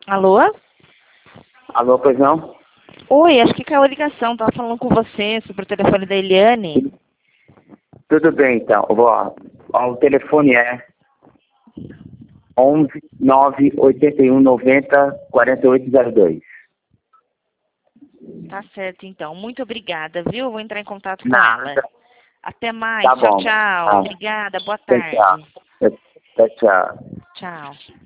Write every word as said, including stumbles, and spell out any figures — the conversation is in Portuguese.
Alô? Alô, pois não? Oi, acho que caiu a ligação. Tava falando com você sobre o telefone da Eliane. Tudo bem, então. Ó, ó, o telefone é onze nove oitenta e um noventa quarenta e oito zero dois. Tá certo, então. Muito obrigada, viu? Vou entrar em contato com Nada. ela. Até mais. Tá Tchau, bom. tchau. Ah, Obrigada. Boa tchau, tarde. tchau. Tchau, tchau. Tchau.